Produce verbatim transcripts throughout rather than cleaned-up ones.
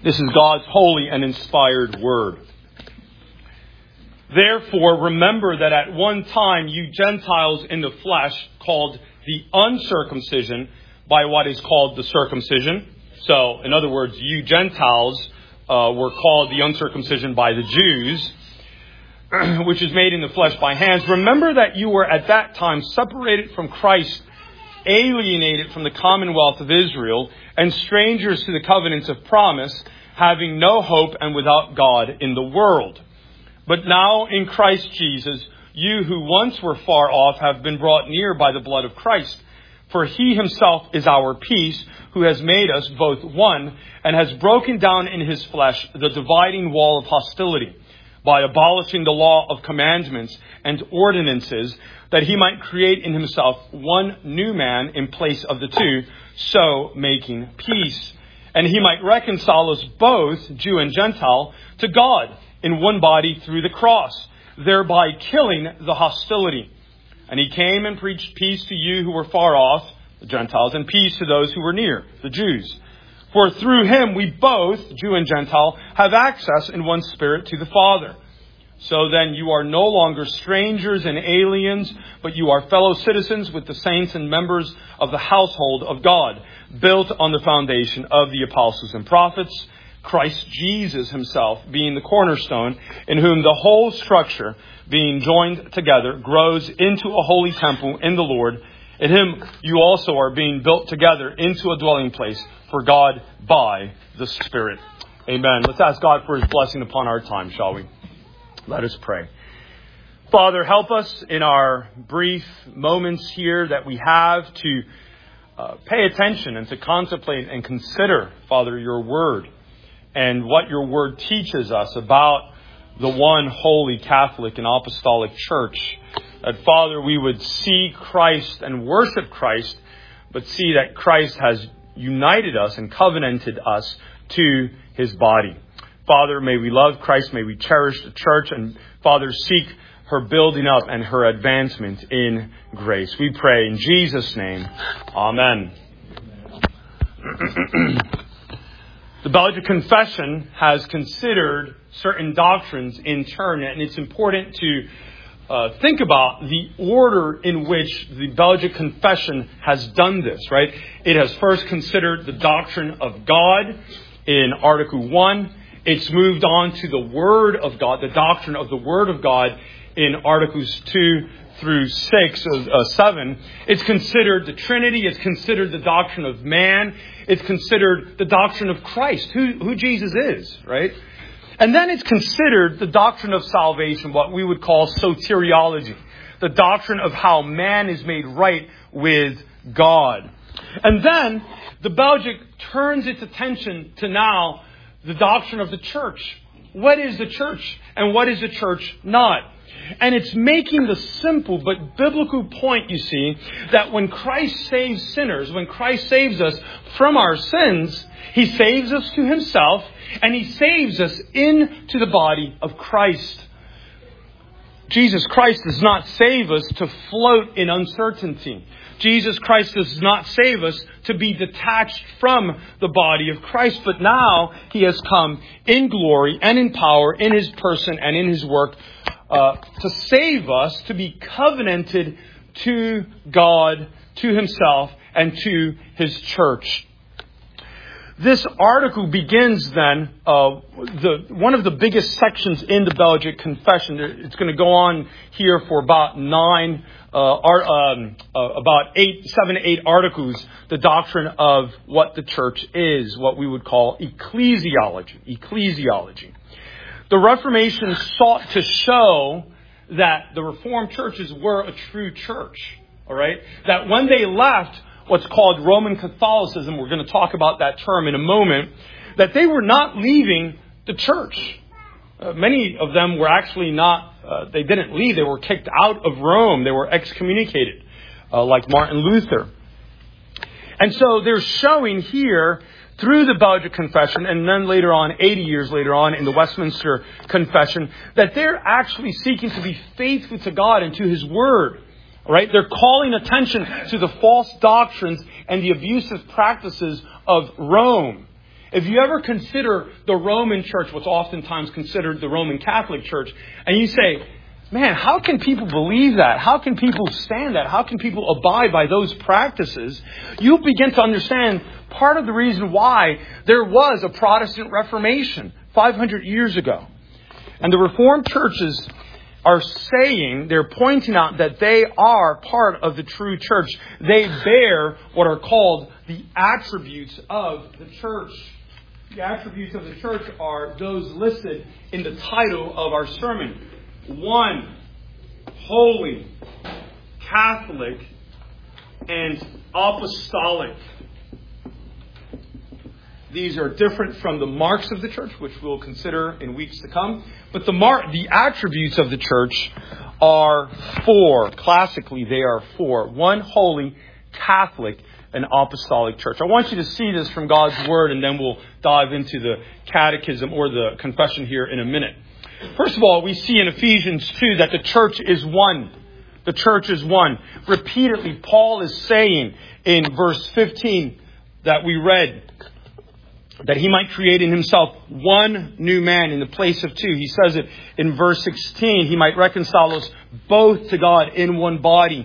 This is God's holy and inspired word. Therefore, remember that at one time you Gentiles in the flesh, called the uncircumcision by what is called the circumcision. So, in other words, you Gentiles uh, were called the uncircumcision by the Jews, which is made in the flesh by hands. Remember that you were at that time separated from Christ, alienated from the commonwealth of Israel, and strangers to the covenants of promise, having no hope and without God in the world. But now in Christ Jesus, you who once were far off have been brought near by the blood of Christ. For he himself is our peace, who has made us both one, and has broken down in his flesh the dividing wall of hostility, by abolishing the law of commandments and ordinances, that he might create in himself one new man in place of the two, so making peace. And he might reconcile us both, Jew and Gentile, to God in one body through the cross, thereby killing the hostility. And he came and preached peace to you who were far off, the Gentiles, and peace to those who were near, the Jews. For through him we both, Jew and Gentile, have access in one spirit to the Father. So then you are no longer strangers and aliens, but you are fellow citizens with the saints and members of the household of God, built on the foundation of the apostles and prophets, Christ Jesus himself being the cornerstone, in whom the whole structure, being joined together, grows into a holy temple in the Lord. In him you also are being built together into a dwelling place for God by the Spirit. Amen. Let's ask God for his blessing upon our time, shall we? Let us pray. Father, help us in our brief moments here that we have to uh, pay attention and to contemplate and consider, Father, your word and what your word teaches us about the one holy Catholic and apostolic church. That, Father, we would see Christ and worship Christ, but see that Christ has united us and covenanted us to his body. Father, may we love Christ, may we cherish the church, and Father, seek her building up and her advancement in grace. We pray in Jesus' name. Amen. The Belgic Confession has considered certain doctrines in turn, and it's important to uh, think about the order in which the Belgic Confession has done this, right? It has first considered the doctrine of God in Article one. It's moved on to the Word of God, the doctrine of the Word of God in Articles two through six, uh, seven. It's considered the Trinity. It's considered the doctrine of man. It's considered the doctrine of Christ, who, who Jesus is, right? And then it's considered the doctrine of salvation, what we would call soteriology, the doctrine of how man is made right with God. And then the Belgic turns its attention to now the doctrine of the church. What is the church and what is the church not? And it's making the simple but biblical point, you see, that when Christ saves sinners, when Christ saves us from our sins, he saves us to himself and he saves us into the body of Christ. Jesus Christ does not save us to float in uncertainty. Jesus Christ does not save us to be detached from the body of Christ, but now he has come in glory and in power in his person and in his work uh, to save us, to be covenanted to God, to himself, and to his church. This article begins then, uh, the one of the biggest sections in the Belgic Confession. It's going to go on here for about nine, uh, art, um, uh, about eight, seven, eight articles. The doctrine of what the church is, what we would call ecclesiology. Ecclesiology. The Reformation sought to show that the Reformed churches were a true church. All right, that when they left what's called Roman Catholicism, we're going to talk about that term in a moment, that they were not leaving the church. Uh, many of them were actually not, uh, they didn't leave, they were kicked out of Rome, they were excommunicated, uh, like Martin Luther. And so they're showing here, through the Belgic Confession, and then later on, eighty years later on, in the Westminster Confession, that they're actually seeking to be faithful to God and to his word. Right? They're calling attention to the false doctrines and the abusive practices of Rome. If you ever consider the Roman Church, what's oftentimes considered the Roman Catholic Church, and you say, man, how can people believe that? How can people stand that? How can people abide by those practices? You begin to understand part of the reason why there was a Protestant Reformation five hundred years ago. And the Reformed churches are saying, they're pointing out that they are part of the true church. They bear what are called the attributes of the church. The attributes of the church are those listed in the title of our sermon. One, holy, Catholic, and apostolic. These are different from the marks of the church, which we'll consider in weeks to come. But the mark, the attributes of the church are four. Classically, they are four. One, holy, Catholic, and apostolic church. I want you to see this from God's Word, and then we'll dive into the catechism or the confession here in a minute. First of all, we see in Ephesians two that the church is one. The church is one. Repeatedly, Paul is saying in verse fifteen that we read, that he might create in himself one new man in the place of two. He says it in verse sixteen. He might reconcile us both to God in one body.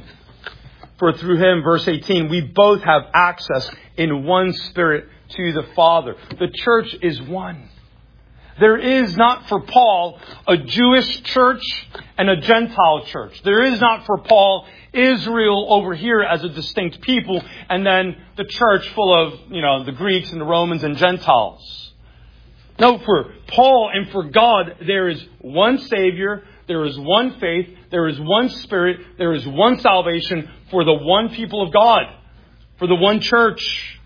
For through him, verse eighteen, we both have access in one spirit to the Father. The church is one. There is not for Paul a Jewish church and a Gentile church. There is not for Paul Israel over here as a distinct people, and then the church full of, you know, the Greeks and the Romans and Gentiles. No, for Paul and for God, there is one Savior, there is one faith, there is one Spirit, there is one salvation for the one people of God, for the one church.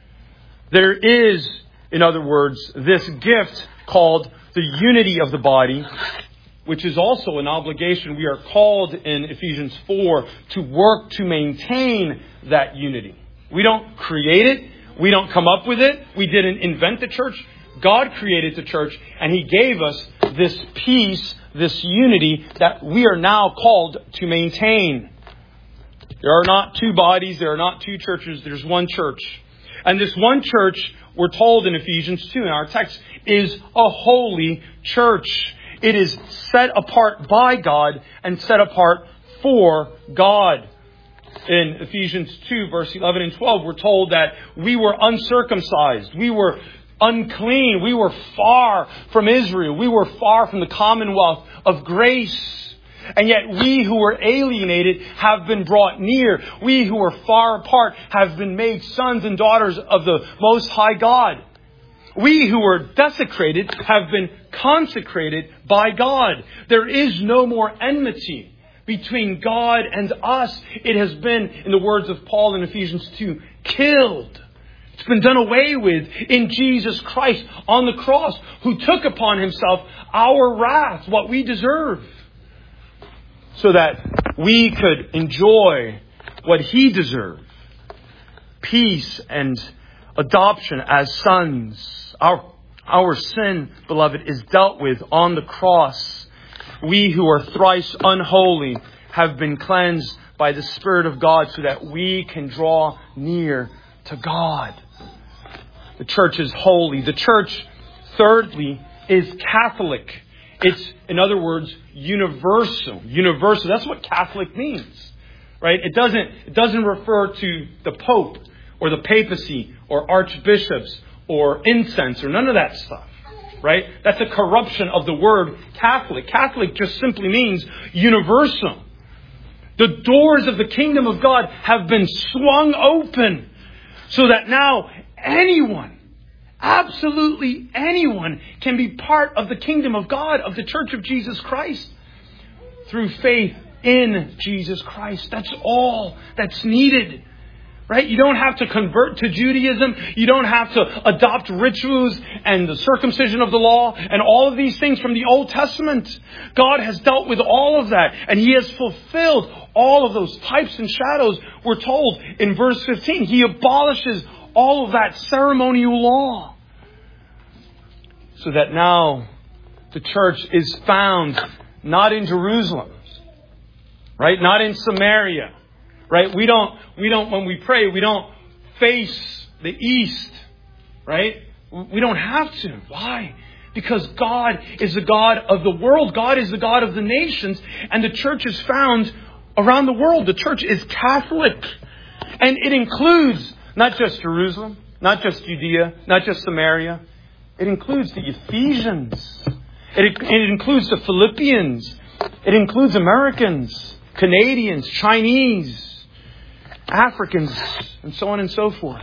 There is, in other words, this gift called the unity of the body, which is also an obligation. We are called in Ephesians four to work to maintain that unity. We don't create it. We don't come up with it. We didn't invent the church. God created the church, and He gave us this peace, this unity that we are now called to maintain. There are not two bodies. There are not two churches. There's one church. And this one church, we're told in Ephesians two in our text, is a holy church. It is set apart by God and set apart for God. In Ephesians two, verse eleven and twelve, we're told that we were uncircumcised. We were unclean. We were far from Israel. We were far from the commonwealth of grace. And yet we who were alienated have been brought near. We who were far apart have been made sons and daughters of the Most High God. We who were desecrated have been consecrated by God. There is no more enmity between God and us. It has been, in the words of Paul in Ephesians two, killed. It's been done away with in Jesus Christ on the cross, who took upon Himself our wrath, what we deserve, so that we could enjoy what He deserved. Peace and adoption as sons. Our, our sin, beloved, is dealt with on the cross. We who are thrice unholy have been cleansed by the Spirit of God so that we can draw near to God. The church is holy. The church, thirdly, is Catholic. It's, in other words, universal. Universal. That's what Catholic means, right? It doesn't, it doesn't refer to the Pope or the papacy or archbishops or incense or none of that stuff, right? That's a corruption of the word Catholic. Catholic just simply means universal. The doors of the kingdom of God have been swung open so that now anyone, absolutely anyone, can be part of the kingdom of God, of the Church of Jesus Christ, through faith in Jesus Christ. That's all that's needed. Right? You don't have to convert to Judaism. You don't have to adopt rituals and the circumcision of the law and all of these things from the Old Testament. God has dealt with all of that, and He has fulfilled all of those types and shadows. We're told in verse fifteen, He abolishes all of that ceremonial law, so that now the church is found not in Jerusalem, right? Not in Samaria. Right? We don't, we don't, when we pray, we don't face the east, right? We don't have to. Why? Because God is the God of the world. God is the God of the nations. And the church is found around the world. The church is Catholic. And it includes not just Jerusalem, not just Judea, not just Samaria. It includes the Ephesians. It, it includes the Philippians. It includes Americans, Canadians, Chinese, Africans, and so on and so forth.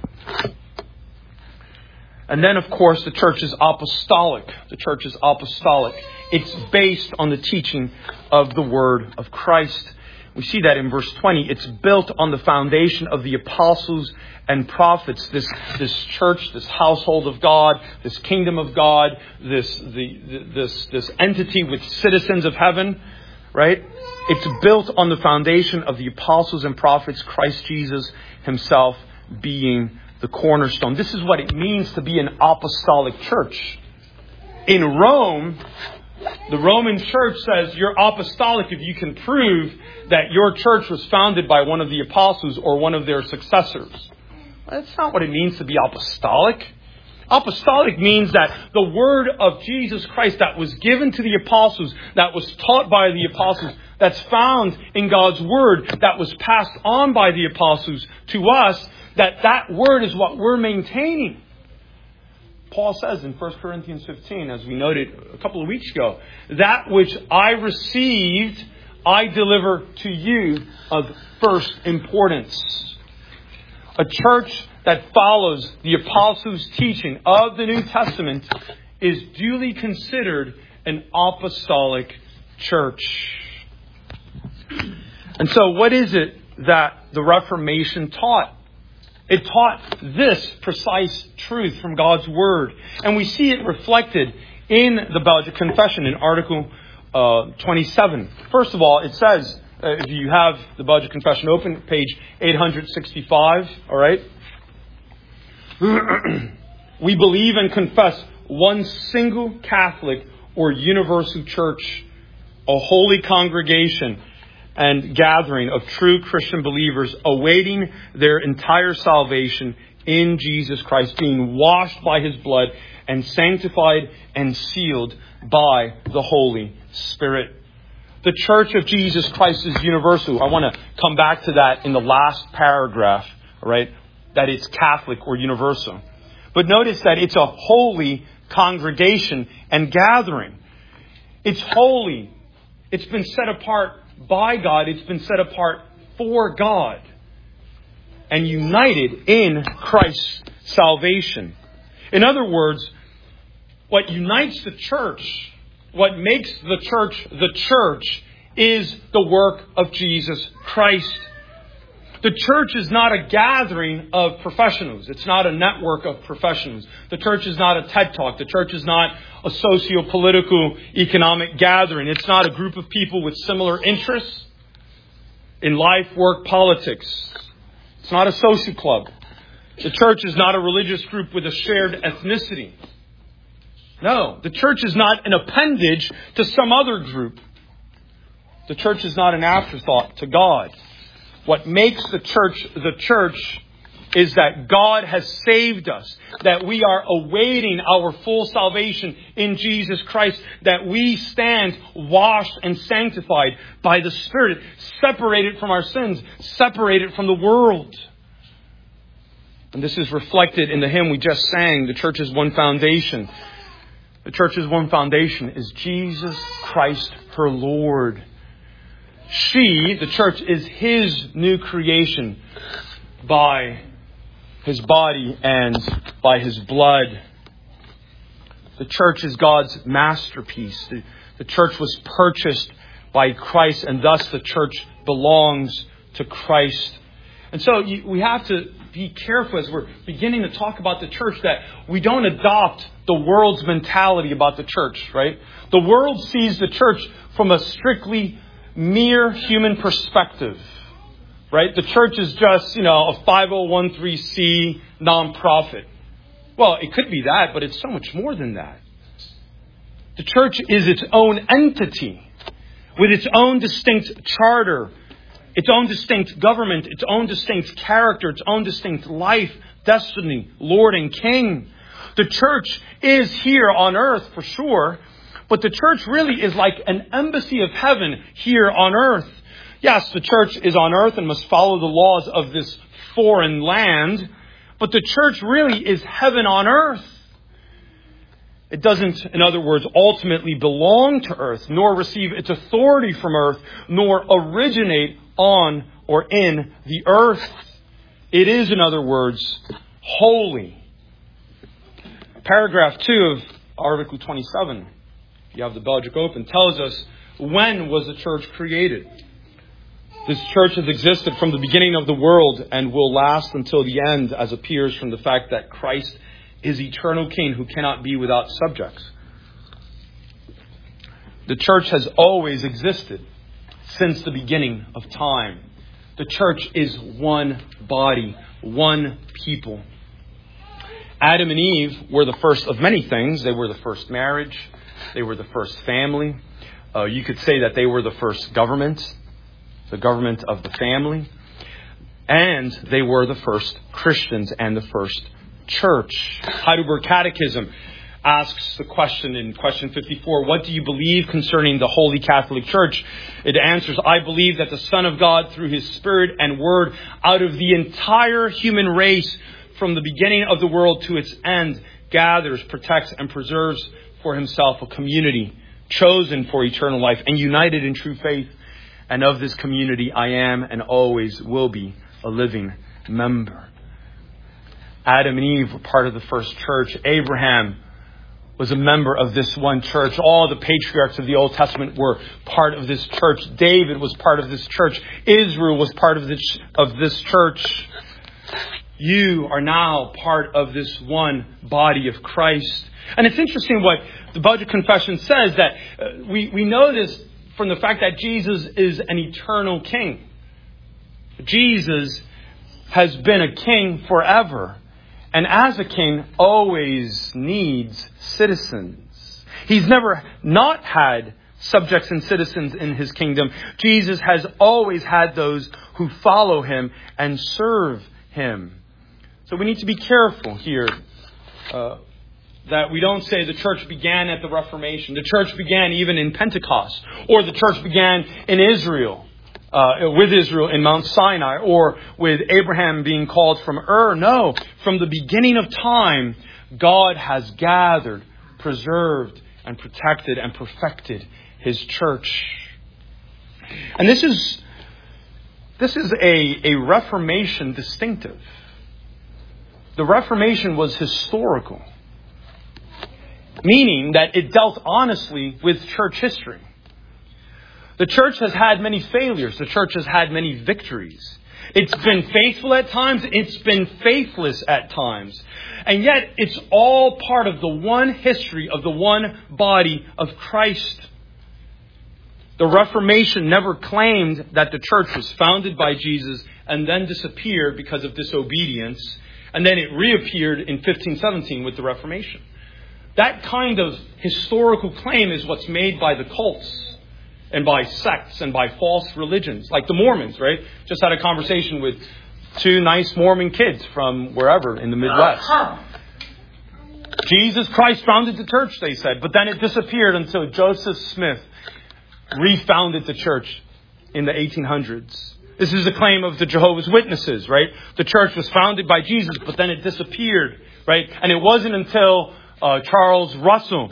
And then, of course, the church is apostolic. The church is apostolic. It's based on the teaching of the Word of Christ. We see that in verse twenty. It's built on the foundation of the apostles and prophets. This, this church, this household of God, this kingdom of God, this, the, this, this entity with citizens of heaven, right? It's built on the foundation of the apostles and prophets, Christ Jesus himself being the cornerstone. This is what it means to be an apostolic church. In Rome, the Roman church says you're apostolic if you can prove that your church was founded by one of the apostles or one of their successors. That's not what it means to be apostolic. Apostolic means that the word of Jesus Christ that was given to the apostles, that was taught by the apostles, that's found in God's word, that was passed on by the apostles to us, that that word is what we're maintaining. Paul says in First Corinthians fifteen, as we noted a couple of weeks ago, that which I received, I deliver to you of first importance. A church that follows the apostles' teaching of the New Testament is duly considered an apostolic church. And so what is it that the Reformation taught? It taught this precise truth from God's Word. And we see it reflected in the Belgic Confession in Article uh, twenty-seven. First of all, it says, uh, if you have the Belgic Confession open, page eight hundred sixty-five, all right? We believe and confess one single Catholic or universal church, a holy congregation and gathering of true Christian believers awaiting their entire salvation in Jesus Christ, being washed by his blood and sanctified and sealed by the Holy Spirit. The Church of Jesus Christ is universal. I want to come back to that in the last paragraph, all right, that it's Catholic or universal. But notice that it's a holy congregation and gathering. It's holy. It's been set apart by God. It's been set apart for God and united in Christ's salvation. In other words, what unites the church, what makes the church the church, is the work of Jesus Christ. The church is not a gathering of professionals. It's not a network of professionals. The church is not a TED Talk. The church is not a socio-political economic gathering. It's not a group of people with similar interests in life, work, politics. It's not a social club. The church is not a religious group with a shared ethnicity. No, the church is not an appendage to some other group. The church is not an afterthought to God. What makes the church the church is that God has saved us, that we are awaiting our full salvation in Jesus Christ, that we stand washed and sanctified by the Spirit, separated from our sins, separated from the world. And this is reflected in the hymn we just sang, The Church's One Foundation. The church's one foundation is Jesus Christ, her Lord. She, the church, is his new creation by his body and by his blood. The church is God's masterpiece. The, the church was purchased by Christ, and thus the church belongs to Christ. And so you, we have to be careful as we're beginning to talk about the church that we don't adopt the world's mentality about the church, right? The world sees the church from a strictly mere human perspective, right? The church is just, you know, a five oh one c nonprofit. Well, it could be that, but it's so much more than that. The church is its own entity with its own distinct charter, its own distinct government, its own distinct character, its own distinct life, destiny, Lord and King. The church is here on earth for sure, but the church really is like an embassy of heaven here on earth. Yes, the church is on earth and must follow the laws of this foreign land, but the church really is heaven on earth. It doesn't, in other words, ultimately belong to earth, nor receive its authority from earth, nor originate on or in the earth. It is, in other words, holy. Paragraph two of Article twenty-seven, you have the Belgic Open, tells us when was the church created. This church has existed from the beginning of the world and will last until the end, as appears from the fact that Christ is eternal King who cannot be without subjects. The church has always existed since the beginning of time. The church is one body, one people. Adam and Eve were the first of many things. They were the first marriage. They were the first family. Uh, you could say that they were the first government, the government of the family. And they were the first Christians and the first church. Heidelberg Catechism asks the question in question fifty-four, what do you believe concerning the Holy Catholic Church? It answers, I believe that the Son of God, through His Spirit and Word, out of the entire human race, from the beginning of the world to its end, gathers, protects, and preserves for Himself a community chosen for eternal life and united in true faith. And of this community I am and always will be a living member. Adam and Eve were part of the first church. Abraham was a member of this one church. All the patriarchs of the Old Testament were part of this church. David was part of this church. Israel was part of this, of this church. You are now part of this one body of Christ. And it's interesting what the Belgic Confession says, that uh, we, we know this from the fact that Jesus is an eternal King. Jesus has been a king forever. And as a king, always needs citizens. He's never not had subjects and citizens in His kingdom. Jesus has always had those who follow Him and serve Him. So we need to be careful here uh, that we don't say the church began at the Reformation. The church began even in Pentecost. Or the church began in Israel. Uh, with Israel in Mount Sinai, or with Abraham being called from Ur. No, from the beginning of time, God has gathered, preserved, and protected and perfected His church. And this is this is a, a Reformation distinctive. The Reformation was historical, meaning that it dealt honestly with church history. The church has had many failures. The church has had many victories. It's been faithful at times. It's been faithless at times. And yet it's all part of the one history of the one body of Christ. The Reformation never claimed that the church was founded by Jesus and then disappeared because of disobedience. And then it reappeared in fifteen seventeen with the Reformation. That kind of historical claim is what's made by the cults. And by sects and by false religions, like the Mormons, right? Just had a conversation with two nice Mormon kids from wherever in the Midwest. Jesus Christ founded the church, they said, but then it disappeared until Joseph Smith refounded the church in the eighteen hundreds. This is the claim of the Jehovah's Witnesses, right? The church was founded by Jesus, but then it disappeared, right? And it wasn't until uh, Charles Russell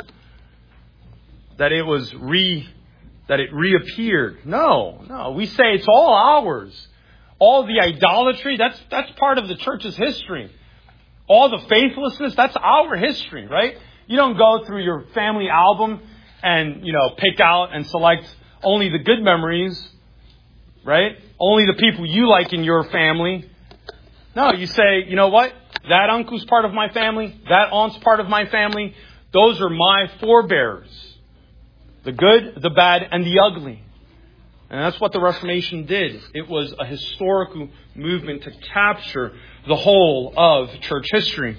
that it was re that it reappeared. No, no. We say it's all ours. All the idolatry, that's that's part of the church's history. All the faithlessness, that's our history, right? You don't go through your family album and, you know, pick out and select only the good memories, right? Only the people you like in your family. No, you say, you know what? That uncle's part of my family. That aunt's part of my family. Those are my forebears. The good, the bad, and the ugly. And that's what the Reformation did. It was a historical movement to capture the whole of church history.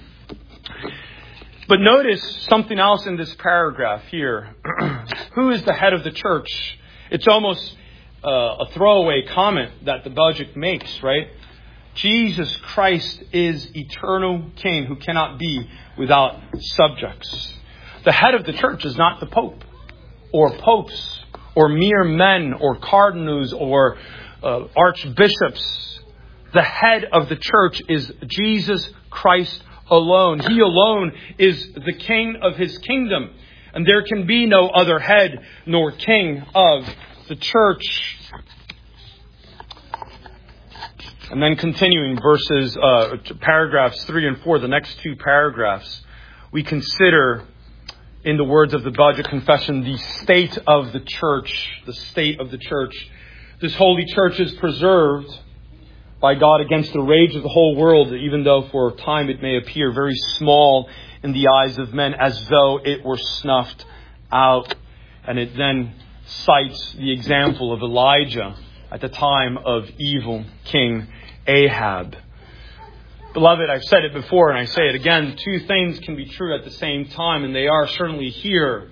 But notice something else in this paragraph here. Who is the head of the church? It's almost uh, a throwaway comment that the Belgic makes, right? Jesus Christ is eternal King who cannot be without subjects. The head of the church is not the Pope or popes or mere men or cardinals or uh, archbishops. The head of the church is Jesus Christ alone. He alone is the King of his kingdom. And there can be no other head nor king of the church. And then continuing verses, uh, paragraphs three and four, the next two paragraphs, we consider, in the words of the Belgic Confession, the state of the church. The state of the church. This holy church is preserved by God against the rage of the whole world, even though for a time it may appear very small in the eyes of men, as though it were snuffed out. And it then cites the example of Elijah at the time of evil King Ahab. Beloved, I've said it before and I say it again. Two things can be true at the same time, and they are certainly here.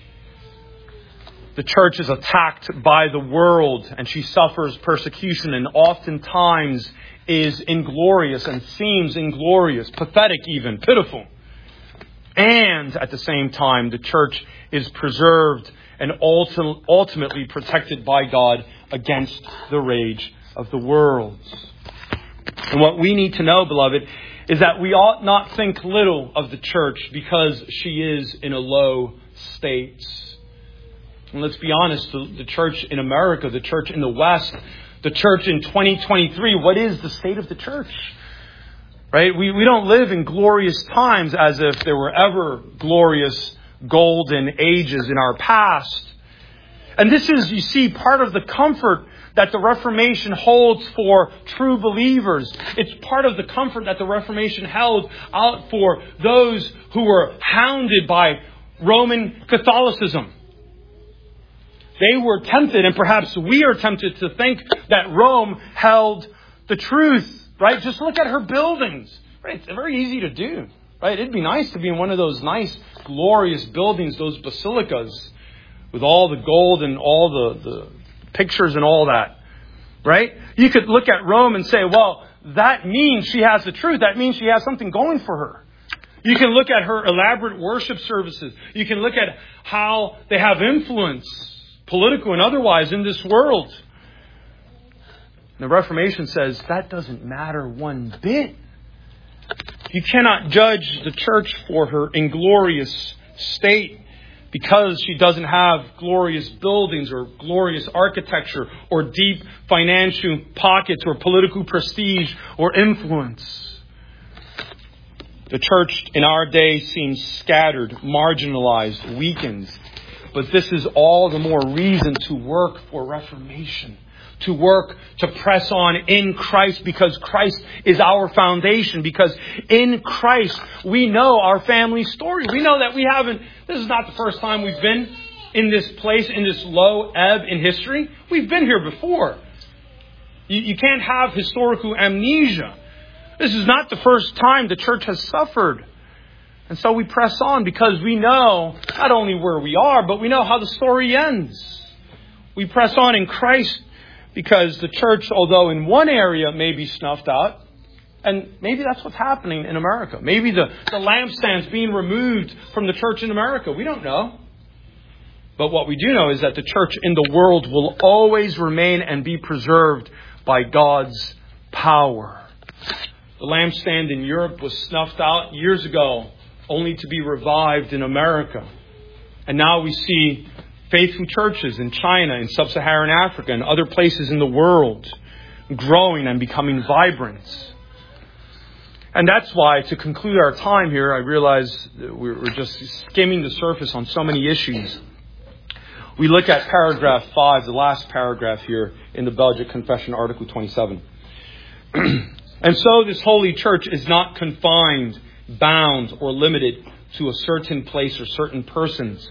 The church is attacked by the world and she suffers persecution and oftentimes is inglorious and seems inglorious, pathetic even, pitiful. And at the same time, the church is preserved and ultimately protected by God against the rage of the world. And what we need to know, beloved, is that we ought not think little of the church because she is in a low state. And let's be honest, the, the church in America, the church in the West, the church in twenty twenty-three, what is the state of the church? Right? We, we don't live in glorious times as if there were ever glorious golden ages in our past. And this is, you see, part of the comfort that the Reformation holds for true believers. It's part of the comfort that the Reformation held out for those who were hounded by Roman Catholicism. They were tempted, and perhaps we are tempted to think that Rome held the truth. Right? Just look at her buildings. Right? It's very easy to do. Right? It'd be nice to be in one of those nice, glorious buildings, those basilicas, with all the gold and all the, the pictures and all that. Right? You could look at Rome and say, well, that means she has the truth. That means she has something going for her. You can look at her elaborate worship services. You can look at how they have influence, political and otherwise, in this world. The Reformation says that doesn't matter one bit. You cannot judge the church for her inglorious state because she doesn't have glorious buildings or glorious architecture or deep financial pockets or political prestige or influence. The church in our day seems scattered, marginalized, weakened. But this is all the more reason to work for reformation. To work, to press on in Christ, because Christ is our foundation. Because in Christ, we know our family story. We know that we haven't, this is not the first time we've been in this place, in this low ebb in history. We've been here before. You, you can't have historical amnesia. This is not the first time the church has suffered. And so we press on because we know not only where we are, but we know how the story ends. We press on in Christ because the church, although in one area may be snuffed out, and maybe that's what's happening in America. Maybe the, the lampstand's being removed from the church in America. We don't know. But what we do know is that the church in the world will always remain and be preserved by God's power. The lampstand in Europe was snuffed out years ago, only to be revived in America. And now we see faithful churches in China, in sub-Saharan Africa, and other places in the world growing and becoming vibrant. And that's why, to conclude our time here, I realize we're just skimming the surface on so many issues. We look at paragraph five, the last paragraph here in the Belgic Confession, Article twenty-seven. And so this holy church is not confined, bound, or limited to a certain place or certain persons,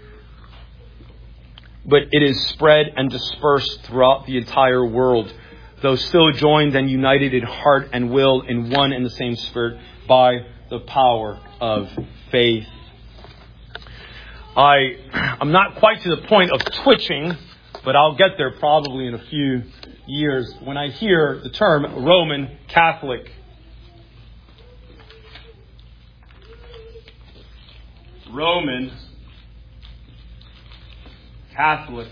but it is spread and dispersed throughout the entire world, though still joined and united in heart and will in one and the same Spirit by the power of faith. I, I'm not quite to the point of twitching but I'll get there probably in a few years when I hear the term Roman Catholic. Roman Catholic.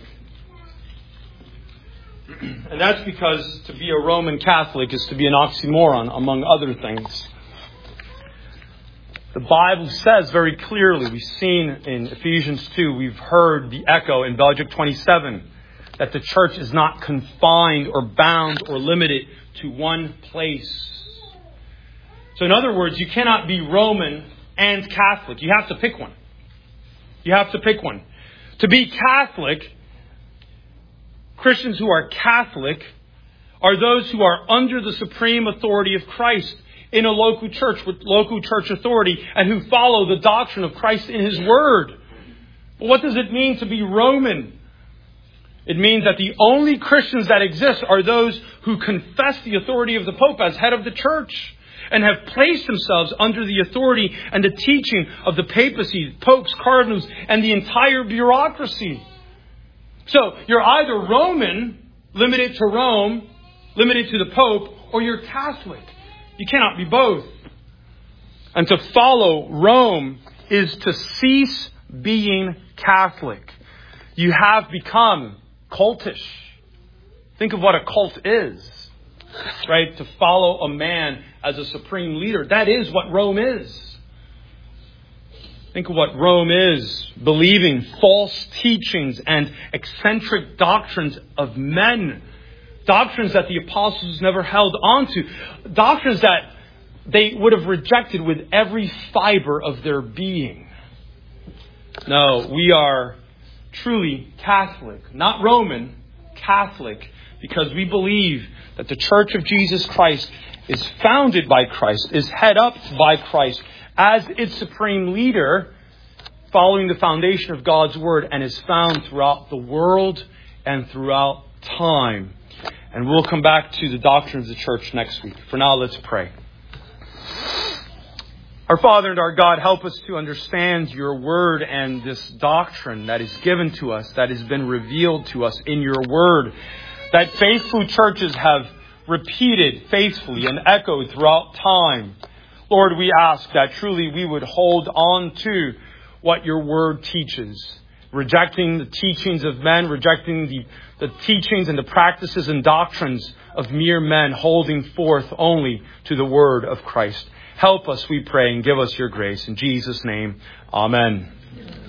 And that's because to be a Roman Catholic is to be an oxymoron, among other things. The Bible says very clearly, we've seen in Ephesians two, we've heard the echo in Belgic twenty-seven, that the church is not confined or bound or limited to one place. So in other words, you cannot be Roman and Catholic. You have to pick one. You have to pick one. To be Catholic, Christians who are Catholic are those who are under the supreme authority of Christ in a local church with local church authority and who follow the doctrine of Christ in His Word. But what does it mean to be Roman? It means that the only Christians that exist are those who confess the authority of the Pope as head of the church and have placed themselves under the authority and the teaching of the papacy, popes, cardinals, and the entire bureaucracy. So you're either Roman, limited to Rome, limited to the Pope, or you're Catholic. You cannot be both. And to follow Rome is to cease being Catholic. You have become cultish. Think of what a cult is. Right? To follow a man as a supreme leader. That is what Rome is. Think of what Rome is. Believing false teachings and eccentric doctrines of men. Doctrines that the apostles never held onto. Doctrines that they would have rejected with every fiber of their being. No, we are truly Catholic. Not Roman, Catholic. Because we believe that the Church of Jesus Christ is founded by Christ, is head up by Christ as its supreme leader, following the foundation of God's Word, and is found throughout the world and throughout time. And we'll come back to the doctrine of the church next week. For now, let's pray. Our Father and our God, help us to understand your Word and this doctrine that is given to us, that has been revealed to us in your Word, that faithful churches have repeated faithfully and echoed throughout time. Lord, we ask that truly we would hold on to what your Word teaches, rejecting the teachings of men, rejecting the, the teachings and the practices and doctrines of mere men, holding forth only to the Word of Christ. Help us, we pray, and give us your grace. In Jesus' name, amen.